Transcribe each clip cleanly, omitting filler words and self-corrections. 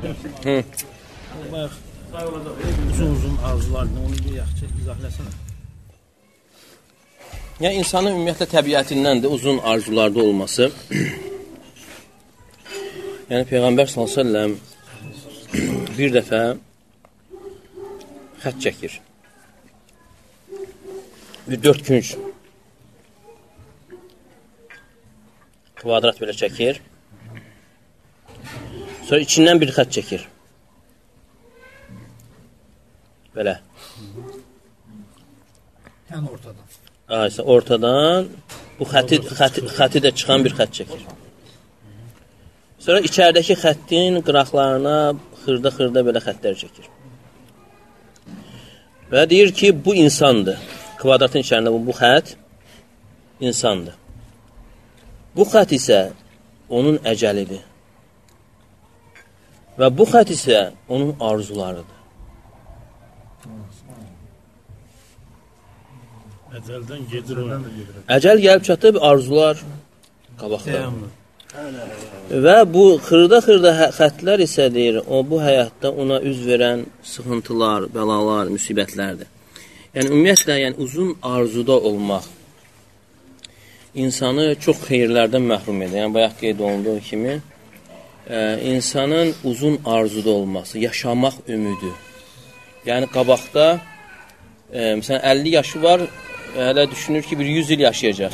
Bayaq, uzun arzularını, onu bir yaxşı izahləsənə. Yəni, insanın ümumiyyətlə təbiətindən də uzun arzularda olması. Yəni, Peyğəmbər s.ə.v bir dəfə xət çəkir. Bir 4 künc kvadrat belə çəkir. Sonra içindən bir xət çəkir. Belə. Yəni ortadan. Aysa ortadan bu xəti də çıxan bir xət çəkir. Sonra içəridəki xəttin qıraqlarına xırda belə xətlər çəkir. Və deyir ki, bu insandır. Kvadratın içərisində bu xət insandır. Bu xət isə onun əcəlidir. Və bu xət isə onun arzularıdır. Əcəldən gedir o. Əcəl gəlib çatıb, arzular qabaqda. Və bu xırda xətlər isə deyir, o bu həyatda ona üz verən sıxıntılar, bəlalar, müsibətlərdir. Yəni, ümumiyyətlə, uzun arzuda olmaq insanı çox xeyirlərdən məhrum edir. Yəni, bayaq qeyd olunduğu kimi, insanın uzun arzuda olması, yaşamaq ümidi. Yəni, qabaqda, məsələn, 50 yaşı var, hələ düşünür ki, bir 100 il yaşayacaq.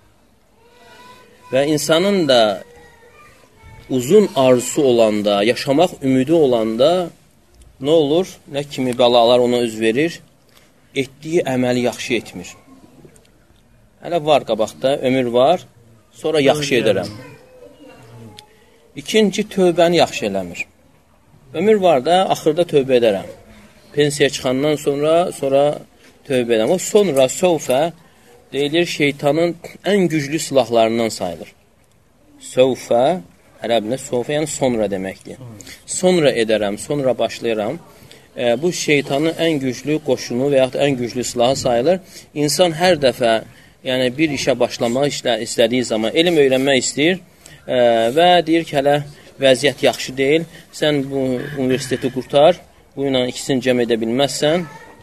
Və insanın da uzun arzusu olanda, yaşamaq ümidi olanda nə olur? Nə kimi bəlalar ona üz verir? Etdiyi əməli yaxşı etmir. Hələ var qabaqda, ömür var, sonra yaxşı edərəm. İkinci, tövbəni yaxşı eləmir. Ömür var da, axırda tövbə edərəm. Pensiya çıxandan sonra tövbə edəm. O sonra sövfə deyilir şeytanın ən güclü silahlarından sayılır. Sövfə, ərəblə sövfə yəni sonra deməkdir. Sonra edərəm, sonra başlayıram. Bu şeytanın ən güclü qoşunu və yaxud ən güclü silahı sayılır. İnsan hər dəfə yəni bir işə başlamaq istədiyi zaman elm öyrənmək istəyir və deyir ki, hələ vəziyyət yaxşı deyil. Sən bu universiteti qurtar, bu ilə ikisini cəm edə bilməzsən.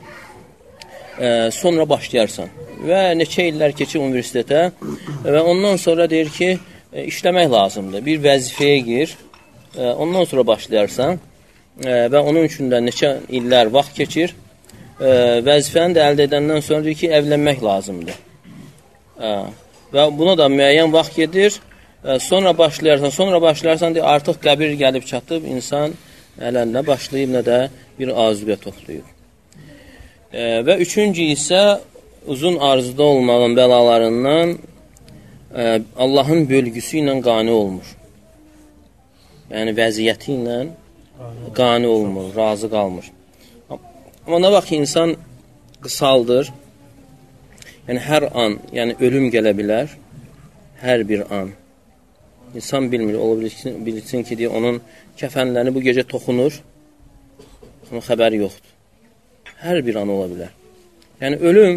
Sonra başlayarsan və neçə illər keçir universitetə və ondan sonra deyir ki, işləmək lazımdır. Bir vəzifəyə gir, ondan sonra başlayarsan və onun üçün də neçə illər vaxt keçir. Vəzifəni də əldə edəndən sonra deyir ki, evlənmək lazımdır. Və buna da müəyyən vaxt gedir. Sonra başlayarsan deyir, artıq qəbir gəlib çatıb, insan əlində başlayıb, nə də bir azuqə toxlayıb. Və üçüncü isə uzun arzuda olmağın bəlalarından Allahın bölgüsü ilə qani olmur. Yəni vəziyyəti ilə qani olmur, razı qalmır. Amma nə vaxt ki, insan qısaldır, yəni hər an, yəni ölüm gələ bilər, hər bir an. İnsan bilmir, ola bilsin ki, deyir, onun kəfənlərini bu gecə toxunur, amma xəbəri yoxdur. Hər bir an ola bilər. Yəni, ölüm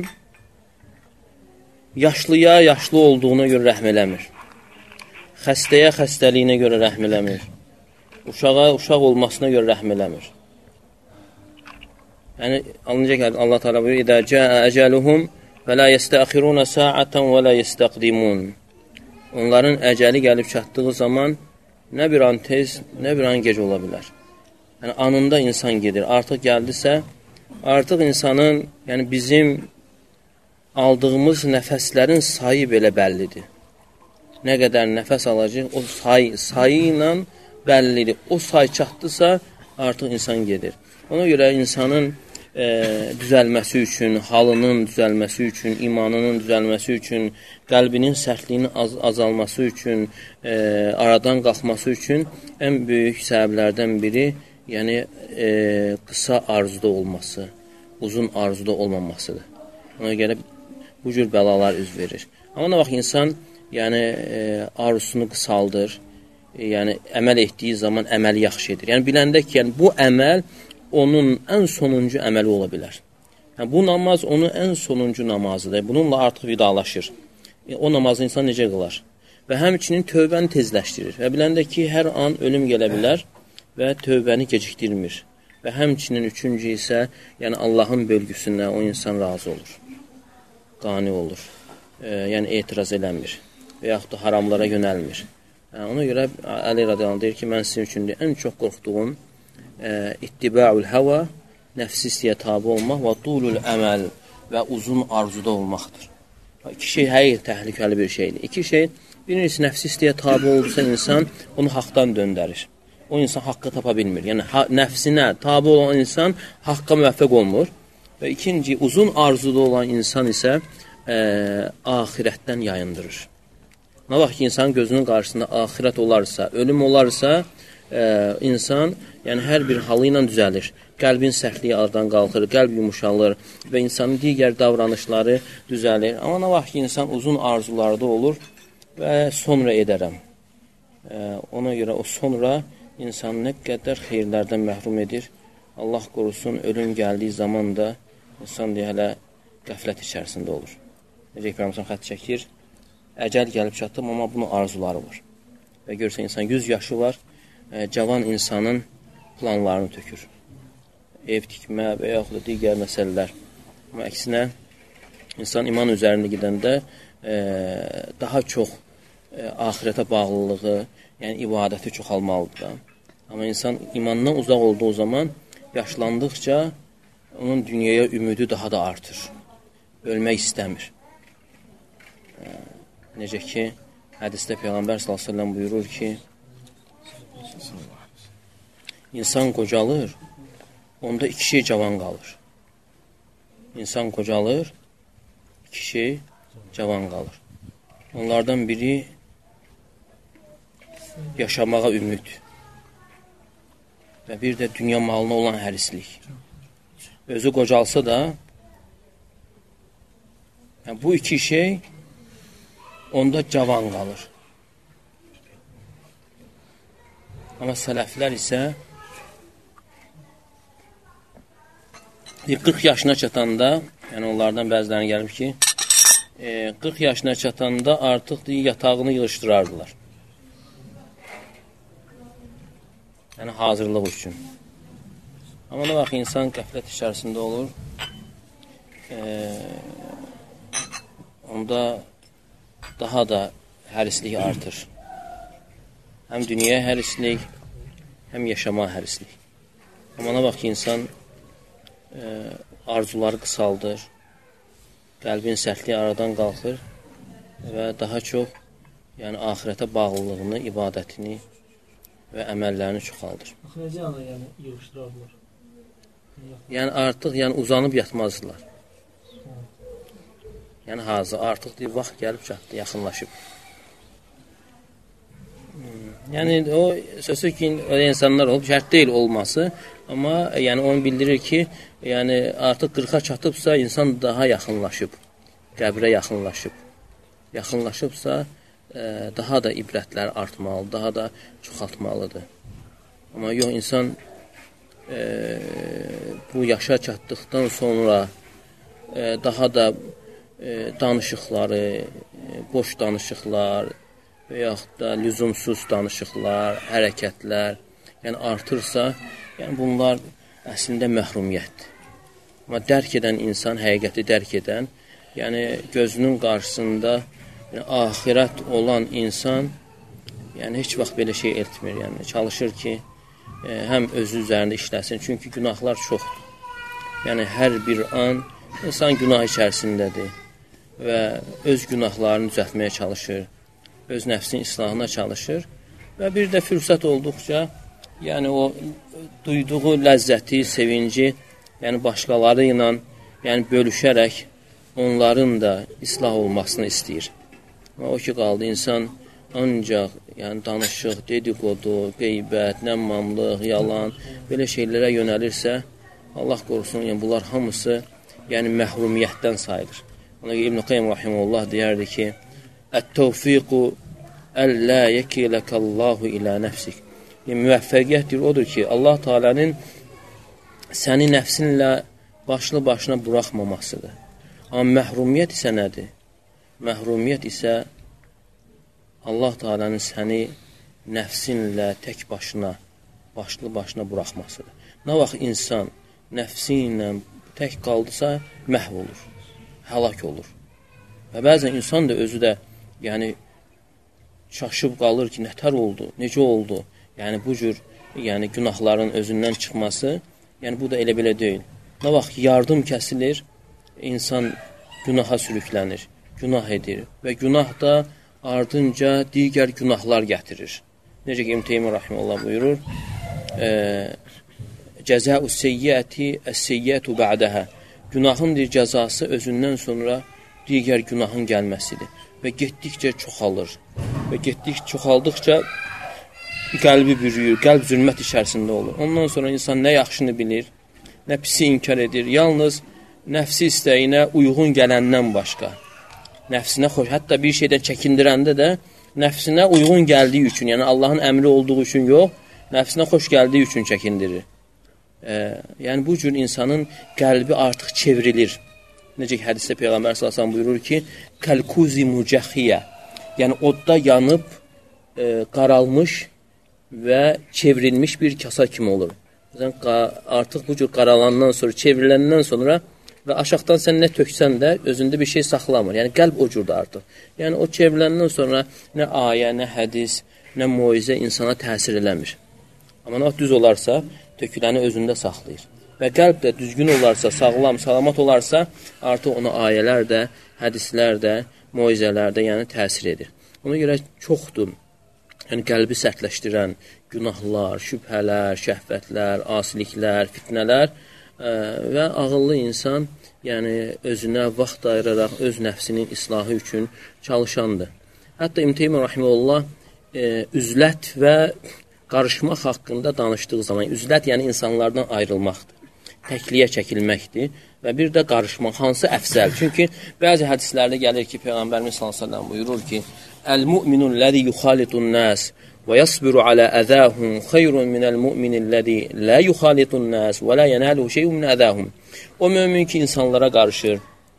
yaşlıya yaşlı olduğuna görə rəhm eləmir. Xəstəyə xəstəliyinə görə rəhm eləmir. Uşağa uşaq olmasına görə rəhm eləmir. Yəni, alınca gəlir, Allah Teala buyuruyor, İdə cəə əcəluhum və la yəstəxirunə saətən və la yəstəqdimun. Onların əcəli gəlib çatdığı zaman nə bir an tez, nə bir an gec ola bilər. Yəni, anında insan gedir. Artıq gəldisə, artıq insanın, yəni bizim aldığımız nəfəslərin sayı belə bəllidir. Nə qədər nəfəs alacaq, o sayı ilə bəllidir. O say çatdısa, artıq insan gedir. Ona görə insanın düzəlməsi üçün, halının düzəlməsi üçün, imanının düzəlməsi üçün, qəlbinin sərtliyinin azalması üçün, aradan qalxması üçün ən böyük səbəblərdən biri, yəni qısa arzuda olması, uzun arzuda olmamasıdır. Ona görə bu cür bəlalar üz verir. Amma nə vaxt insan yəni arzusunu qısaldır, yəni əməl etdiyi zaman əməli yaxşı edir. Yəni biləndə ki, yəni, bu əməl onun ən sonuncu əməli ola bilər. Yəni, bu namaz onun ən sonuncu namazıdır. Bununla artıq vidalaşır. O namazı insan necə qılar? Və həmçinin tövbəni tezləşdirir. Və biləndə ki, hər an ölüm gələ bilər və tövbəni gecikdirmir. Və həmçinin üçüncü isə, yəni Allahın bölgüsünə o insan razı olur, qani olur, yəni etiraz eləmir və yaxud da haramlara yönəlmir. Ona görə Əli radiyallahu anh deyir ki, mən sizin üçün ən çox qorxduğum ittiba'ul hava, nəfsi istəyə tabi olmaq və tulul əməl və uzun arzuda olmaqdır. İki şey həqiqətən təhlükəli bir şeydir. İki şey, birincisi nəfsi istəyə tabi olursa insan onu haqdan döndərir. O insan haqqı tapa bilmir. Yəni nəfsinə tabi olan insan haqqa müvəffəq olmur. Və ikinci, uzun arzuda olan insan isə axirətdən yayındırır. Nə vaxt ki, insanın gözünün qarşısında axirət olarsa, ölüm olarsa, insan yəni hər bir halı ilə düzəlir. Qəlbin sərtliyi aradan qalxır, qəlb yumuşalır və insanın digər davranışları düzəlir. Amma nə vaxt ki, insan uzun arzularda olur və sonra edərəm. Ona görə o sonra insanı nə qədər xeyirlərdən məhrum edir. Allah qorusun, ölüm gəldiyi zaman da insan deyə hələ qəflət içərisində olur. Necə İbrahim xətt çəkir, əcəl gəlib çatdım, amma bunun arzuları var. Və görürsə, insan 100 yaşı var, cavan insanın planlarını tökür. Ev tikmə və yaxud da digər məsələlər. Amma əksinə, insan iman üzərində gedəndə daha çox axirətə bağlılığı, yəni ibadəti çoxalmalıdır da. Amma insan imandan uzaq olduğu zaman, yaşlandıqca onun dünyaya ümidi daha da artır. Ölmək istəmir. Necə ki, hədisdə Peyğəmbər s.ə.v buyurur ki, insan qocalır, onda iki şey cavan qalır. İnsan qocalır, iki şey cavan qalır. Onlardan biri yaşamağa ümid və bir də dünya malına olan hərislik. Özü qocalsa da, yəni bu iki şey onda cavan qalır. Amma sələflər isə 40 yaşına çatanda, yəni onlardan bəzilərinə gəlib ki, 40 yaşına çatanda artıq yatağını yığışdırardılar. Yəni hazırlıq üçün. Amma nə vaxt insan qəflət içərisində olur, onda daha da hərislik artır. Həm dünyaya hərislik, həm yaşama hərislik. Amma nə vaxt ki, insan arzuları qısaldır, qəlbin sərtliyi aradan qalxır və daha çox yəni axirətə bağlılığını, ibadətini və əməllərini çoxaldır. Necə yəni yığışdırardılar? Yəni artıq uzanıb yatmazdılar. Yəni hazır, artıq vaxt gəlib çatdı, yaxınlaşıb. Yəni o sözü ki, öyle insanlar olub, şərt deyil olması, amma yəni onu bildirir ki, yəni artıq 40-a çatıbsa insan daha yaxınlaşıb, qəbrə yaxınlaşıb. Yaxınlaşıbsa daha da ibrətlər artmalı, daha da çoxaltmalıdır. Amma yox, insan bu yaşa çatdıqdan sonra daha da danışıqları, boş danışıqlar və yaxud da lüzumsuz danışıqlar, hərəkətlər yəni artırsa, yəni bunlar əslində məhrumiyyətdir. Amma dərk edən insan, həqiqəti dərk edən, yəni gözünün qarşısında yəni, axirət olan insan yəni heç vaxt belə şey etmir. Yəni çalışır ki, həm özü üzərində işləsin. Çünki günahlar çoxdur. Yəni hər bir an insan günah içərisindədir və öz günahlarını düzəltməyə çalışır, öz nəfsin islahına çalışır və bir də fürsət olduqca yəni o duyduğu ləzzəti, sevinci yəni başqaları ilə yəni bölüşərək onların da islah olmasını istəyir. O ki qaldı insan ancaq yəni danışıq, dedikodu, qeybət, nəmmamlıq, yalan belə şeylərə yönəlirsə, Allah qorusun, yəni bunlar hamısı yəni məhrumiyyətdən sayılır. Ona görə İbn Qayyim rahimehullah deyərdi ki: "Ət-tevfiqu əllə yekiləkəllahu ilə nəfsik." Yəni müvəffəqiyyətdir odur ki, Allah Taala'nın səni nəfsinlə başlı başına buraxmamasıdır. Amma məhrumiyyət isə nədir? Məhrumiyyət isə Allah Taala'nın səni nəfsinlə tək başına başlı başına buraxmasıdır. Nə vaxt insan nəfsi ilə tək qaldısa, məhv olur, həlak olur. Və bəzən insan da özü də, yəni, çaşıb qalır ki, nətər oldu, necə oldu? Yəni, bu cür günahların özündən çıxması, yəni, bu da elə-belə deyil. Nə vaxt yardım kəsilir, insan günaha sürüklənir, günah edir və günah da ardınca digər günahlar gətirir. Necə ki, İbn Teymiyyə rahimehullah buyurur, cəzəu seyyiəti əs-seyyiətu ba'dəhə. Günahın cəzası özündən sonra digər günahın gəlməsidir və getdikcə çoxalır və çoxaldıqca qəlbi bürüyür, qəlb zülmət içərisində olur. Ondan sonra insan nə yaxşını bilir, nə pisi inkar edir, yalnız nəfsi istəyinə uyğun gələndən başqa, nəfsinə xoş, hətta bir şeydən çəkindirəndə də nəfsinə uyğun gəldiyi üçün, yəni Allahın əmri olduğu üçün yox, nəfsinə xoş gəldiyi üçün çəkindirir. Yəni bu cür insanın qəlbi artıq çevrilir. Necə ki, hədisdə Peyğəmbər sallallahu buyurur ki, kəlkuzi mucəxiyyə, yəni odda yanıb, qaralmış və çevrilmiş bir kasa kimi olur. Artıq bu cür qaralandan sonra, çevriləndən sonra və aşağıdan sən nə töksən də özündə bir şey saxlamır. Yəni qəlb o cürdə artıq. Yəni o çevriləndən sonra nə ayə, nə hədis, nə moizə insana təsir eləmir. Amma nə düz olarsa, töküləni özündə saxlayır. Və qəlb də düzgün olarsa, sağlam, salamat olarsa, artıq ona ayələr də, hədislər də, moizələr də yəni təsir edir. Ona görə çoxdur, yəni qəlbi sərtləşdirən günahlar, şübhələr, şəhvətlər, asiliklər, fitnələr və ağıllı insan yəni özünə vaxt ayıraraq öz nəfsinin islahı üçün çalışandır. Hətta İbn Teymiyyə rahimehullah üzlət və qarışmaq haqqında danışdığı zaman, üzlət yəni insanlardan ayrılmaqdır, təkliyə çəkilməkdir və bir də qarışmaq, hansı əfsəl? Çünki bəzi hədislərdə gəlir ki, Peyğəmbərimiz sallallahu əleyhi və səlləm buyurur ki, "Əl-mu'minul-ləzi yuxalitun-nas və yasbiru alə əzahum xeyrun minəl-mu'minil-ləzi la yuxalitun-nas və la yanaluhu şey'un min əzahum." O mömin ki, insanlara qarışır,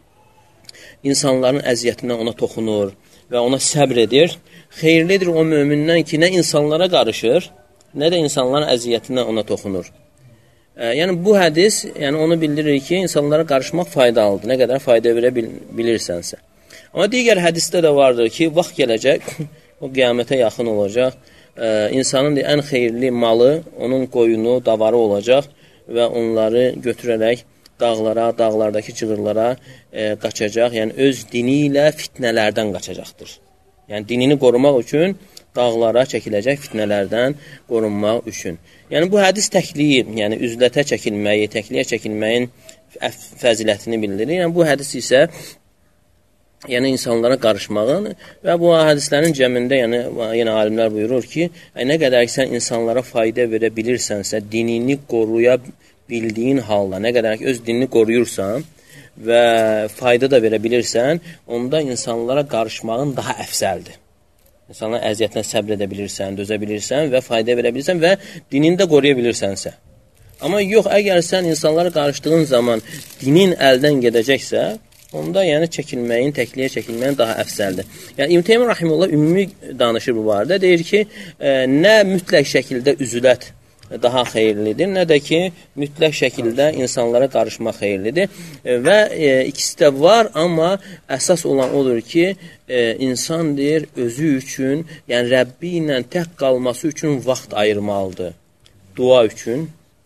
insanların əziyyətindən ona toxunur və ona səbr edir. Xeyirlidir o mömindən ki, nə insanlara qarışır, nə də insanların əziyyətindən ona toxunur. Yəni bu hədis, yəni onu bildirir ki, insanlara qarışmaq faydalıdır, nə qədər fayda verə bilirsənsə. Amma digər hədisdə də vardır ki, vaxt gələcək, o qiyamətə yaxın olacaq, insanın ən xeyirli malı, onun qoyunu, davarı olacaq və onları götürərək dağlara, dağlardakı cığırlara qaçacaq, yəni öz dini ilə fitnələrdən qaçacaqdır. Yəni dinini qorumaq üçün dağlara çəkiləcək fitnələrdən qorunmaq üçün. Yəni bu hədis təkliyi, yəni üzlətə çəkilməyi, təkliyə çəkilməyin fəzilətini bildirir. Yəni bu hədis isə yəni insanlara qarışmağın və bu hədislərin cəmində yəni alimlər buyurur ki, nə qədər ki sən insanlara fayda verə bilirsənsə, dinini qoruya bildiyin halda, nə qədər ki öz dinini qoruyursan və fayda da verə bilirsən, onda insanlara qarışmağın daha əfsəldir. İnsanlara əziyyətinə səbr edə bilirsən, dözə bilirsən və fayda verə bilirsən və dinini də qoruya bilirsənsə. Amma yox, əgər sən insanlara qarışdığın zaman dinin əldən gedəcəksə, onda yəni çəkilməyin, təkliyə çəkilməyin daha əfsəldir. Yəni İbn Teymiyyə rahimehullah ümumi danışır bu barədə, deyir ki, nə mütləq şəkildə üzülət daha xeyirlidir, nə də ki, mütləq şəkildə insanlara qarışmaq xeyirlidir və ikisi də var, amma əsas olan odur ki, insan deyir, özü üçün, yəni Rəbbi ilə tək qalması üçün vaxt ayırmalıdır. Dua üçün,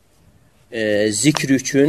zikr üçün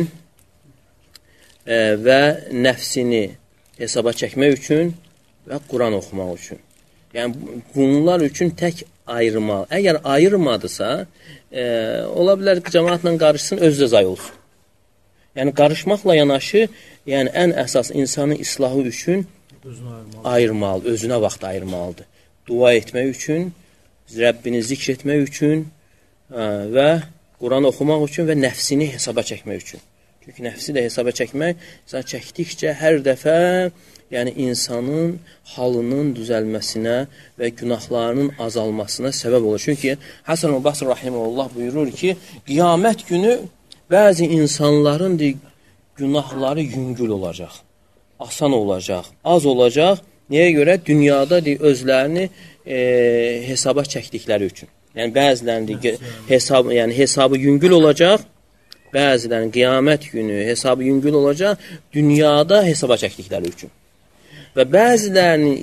və nəfsini hesaba çəkmək üçün və Quran oxumaq üçün. Yəni, bunlar üçün tək ayırmalı. Əgər ayırmadısa, ola bilər ki, cəmaatla qarışsın, özü də zay olsun. Yəni, qarışmaqla yanaşı, yəni ən əsas insanın islahı üçün ayırmalı, özünə vaxt ayırmalıdır. Dua etmək üçün, Rəbbini zikr etmək üçün və Quran oxumaq üçün və nəfsini hesaba çəkmək üçün. Çünki nəfsi də hesaba çəkmək, çəkdikcə hər dəfə yəni insanın halının düzəlməsinə və günahlarının azalmasına səbəb olur. Çünki Həsən Basri rahimehullah buyurur ki, qiyamət günü bəzi insanların günahları yüngül olacaq, asan olacaq, az olacaq. Niyə görə? Dünyada özlərini hesaba çəkdikləri üçün. Yəni bəzilərinin hesabı yüngül olacaq, bəzilərinin qiyamət günü hesabı yüngül olacaq dünyada hesaba çəkdikləri üçün. Və bəzilərinin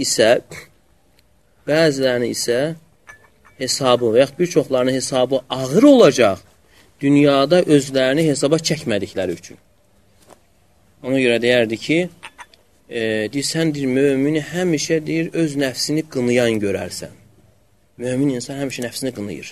isə hesabı və yaxud bir çoxlarının hesabı ağır olacaq dünyada özlərini hesaba çəkmədikləri üçün. Ona görə deyərdi ki, sən mümini həmişə öz nəfsini qınayan görərsən. Mömin insan həmişə nəfsini qınayır.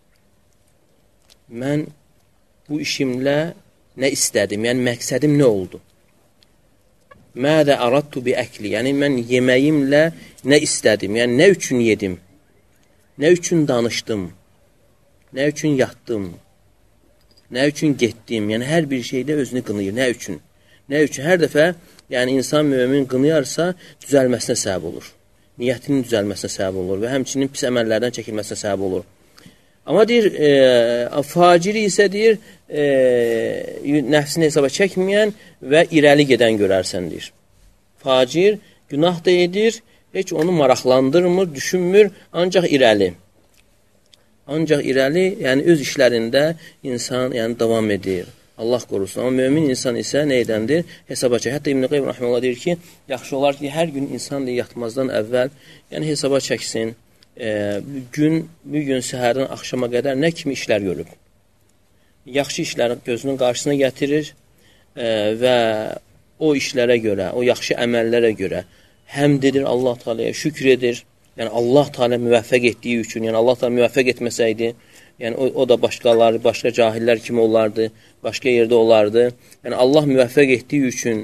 Mən bu işimlə nə istədim? Yəni, məqsədim nə oldu? Mədə aradtu bi əkli? Yəni, mən yeməyimlə nə istədim? Yəni, nə üçün yedim? Nə üçün danışdım? Nə üçün yatdım? Nə üçün getdim? Yəni, hər bir şeydə özünü qınayır. Nə üçün? Nə üçün? Hər dəfə insan mömin qınayarsa düzəlməsinə səbəb olur. Niyyətinin düzəlməsinə səbəb olur və həmçinin pis əməllərdən çəkilməsinə səbəb olur. Amma deyir, faciri isə deyir, nəfsini hesaba çəkməyən və irəli gedən görərsən, deyir. Facir günah da edir, heç onu maraqlandırmır, düşünmür, ancaq irəli. Ancaq irəli, yəni öz işlərində insan davam edir. Allah qorusun. Amma mömin insan isə nə edəndir? Hesaba çək. Hətta İbn-i Qeym Rəhməllah deyir ki, yaxşı olar ki, hər gün insan yatmazdan əvvəl hesaba çəksin. Bir gün səhərdən axşama qədər nə kimi işlər görüb. Yaxşı işləri gözünün qarşısına gətirir və o işlərə görə, o yaxşı əməllərə görə həmd edir Allah Teala'ya, şükür edir. Yəni Allah Teala müvəffəq etdiyi üçün, yəni Allah Teala müvəffəq etməsəydi, yəni o da başqa cahillər kimi olardı, başqa yerdə olardı. Yəni Allah müvəffəq etdiyi üçün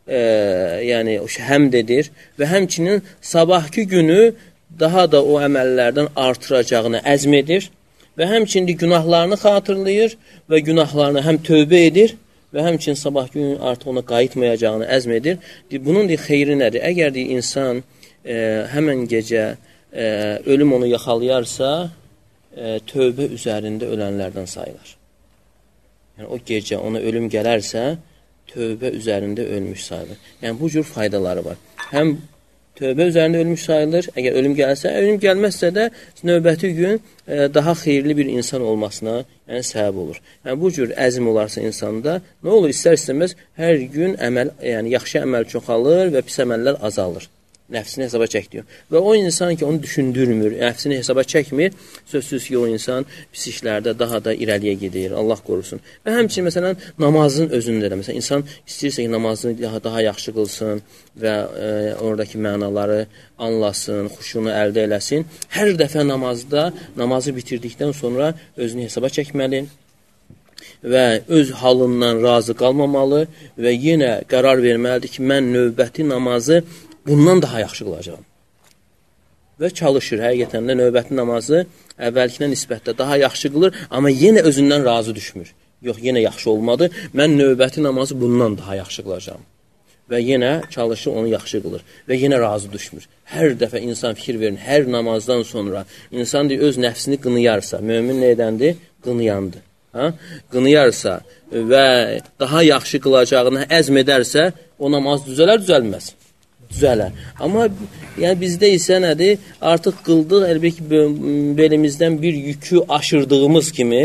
həmd edir və həmçinin sabahki günü daha da o əməllərdən artıracağını əzm edir və həmçinin günahlarını xatırlayır və günahlarını həm tövbə edir və həmçinin sabah gün artıq ona qayıtmayacağını əzm edir. Bunun xeyri nədir? Əgər insan həmən gecə ölüm onu yaxalayarsa, tövbə üzərində ölənlərdən sayılır. Yəni o gecə ona ölüm gələrsə, tövbə üzərində ölmüş sayılır. Yəni bu cür faydaları var. Həm tövbə üzərində ölmüş sayılır. Əgər ölüm gəlsə, ölüm gəlməzsə də növbəti gün daha xeyirli bir insan olmasına səbəb olur. Yəni bu cür əzm olarsa insanda nə olur? İstər-istəməz hər gün yaxşı əməl çoxalır və pis əməllər azalır. Nəfsini hesaba çək diyor. Və o insan ki, onu düşündürmür, nəfsini hesaba çəkmir, sözsüz ki, o insan pis işlərdə daha da irəliyə gedir, Allah qorusun. Və həmçinin, məsələn, namazın özündə də, məsələn, insan istəyirsə ki, namazını daha yaxşı qılsın və oradakı mənaları anlasın, xuşunu əldə eləsin. Hər dəfə namazı bitirdikdən sonra özünü hesaba çəkməli və öz halından razı qalmamalı və yenə qərar verməlidir ki, mən növbəti namazı bundan daha yaxşı qılacağam. Və çalışır, həqiqətən də növbəti namazı əvvəlkinə nisbətdə daha yaxşı qılır, amma yenə özündən razı düşmür. Yox, yenə yaxşı olmadı, mən növbəti namazı bundan daha yaxşı qılacağam. Və yenə çalışır, onu yaxşı qılır və yenə razı düşmür. Hər dəfə insan fikir verin, hər namazdan sonra insan öz nəfsini qınıyarsa, mömin nə edəndir? Qınayandır. Qınıyarsa və daha yaxşı qılacağını əzm edərsə, o namaz düzələr, düzəlməz. Düzələr. Amma bizdə isə nədir? Artıq qıldıq, əlbəttə belimizdən bir yükü aşırdığımız kimi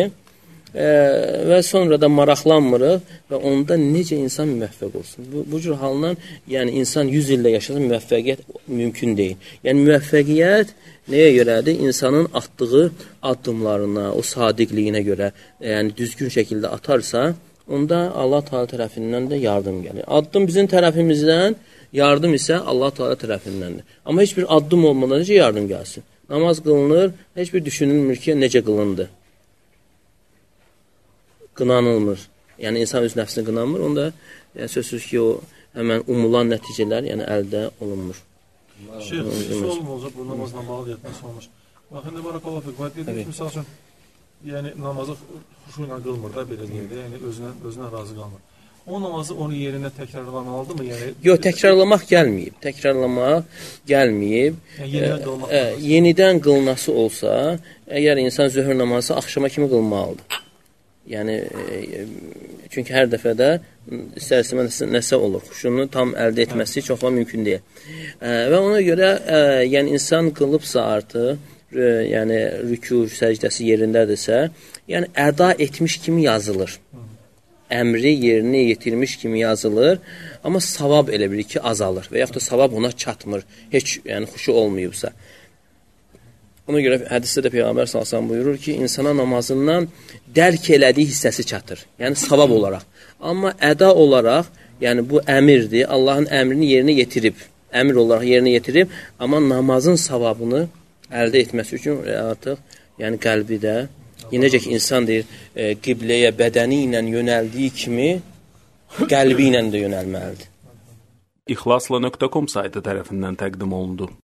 və sonra da maraqlanmırıq və onda necə insan müvəffəq olsun? Bu cür haldan insan 100 ildə yaşasa müvəffəqiyyət mümkün deyil. Yəni müvəffəqiyyət nəyə görədir? İnsanın atdığı addımlarına, o sadiqliyinə görə düzgün şəkildə atarsa, onda Allah Teala tərəfindən də yardım gəlir. Addım bizim tərəfimizdən, yardım isə Allah Teala tərəfindəndir. Amma heç bir addım olmadan necə yardım gəlsin? Namaz qılınır, heç bir düşünülmür ki, necə qılındı? Qınanılmır. Yəni, insan öz nəfsini qınanmır, onda sözsüz ki, o həmən umulan nəticələr əldə olunmur. Şeyh, sualım olacaq, bu namazla bağlı yetməsi olmuş. Bax, indi barakallah fiqh, misal üçün, namazı xuşu ilə qılmır da, belə deyildi, özünə razı qalmır. O namazı onun yerinə təkrarlamalıdır mı? Yox, təkrarlamaq gəlməyib. Təkrarlamaq gəlməyib. Yenidən qılınası olsa, əgər insan zöhr namazı axşama kimi qılmalıdır. Yəni, çünki hər dəfədə istər-istəməz nəsə olur. Xuşunu tam əldə etməsi çoxla mümkün deyil. Və ona görə, insan qılıbsa artıq, yəni rükû, səcdəsi yerindədirsə, yəni əda etmiş kimi yazılır. Əmri yerinə yetirmiş kimi yazılır, amma savab elə bilir ki, azalır və yaxud da savab ona çatmır, heç yəni xuşu olmayıbsa. Ona görə hədisdə də Peyğəmbər sallallahu əleyhi və səlləm buyurur ki, insana namazından dərk elədiyi hissəsi çatır. Yəni savab olaraq. Amma əda olaraq, yəni bu əmirdir, Allahın əmrini yerinə yetirib, əmr olaraq yerinə yetirib, amma namazın savabını əldə etməsi üçün artıq yəni qəlbidə, necə ki insan deyir, qibləyə bədəni ilə yönəldiyi kimi qəlbi ilə də yönəlməlidir. İxlasla.com saytı tərəfindən təqdim olundu.